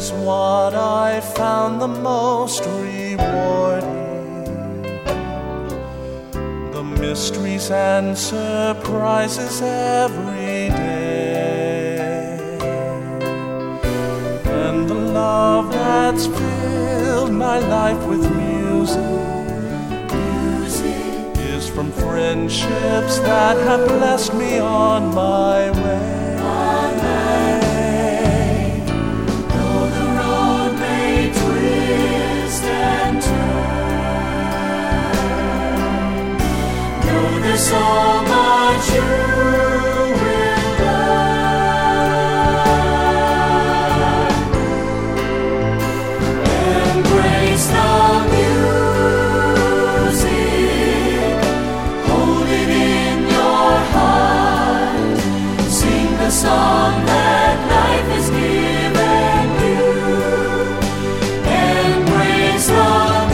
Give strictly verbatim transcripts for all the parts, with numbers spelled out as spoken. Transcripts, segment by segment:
is what I found the most rewarding. The mysteries and surprises every day, and the love that's filled my life with music, music is from friendships that have blessed me on my way. So much you will learn. Embrace the music, hold it in your heart, sing the song that life has given you. Embrace the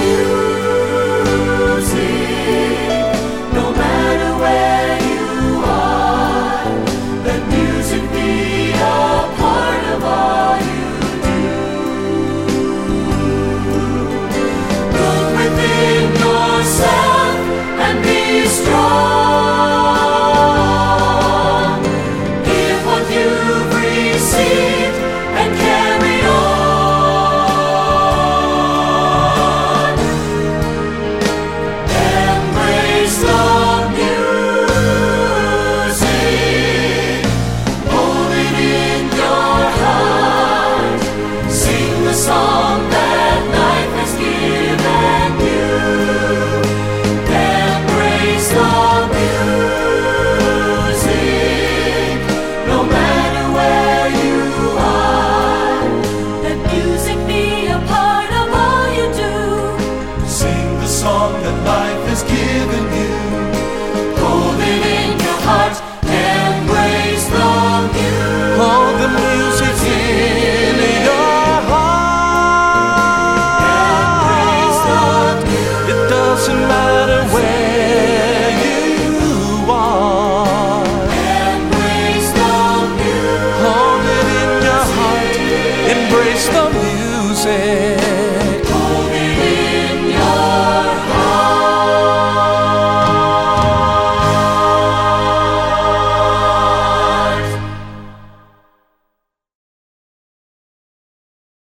song that life has given you. Hold it in your heart, embrace the music. Hold the music in your heart. Embrace the music. It doesn't matter where you are. Embrace the music. Hold it in your heart, embrace the music.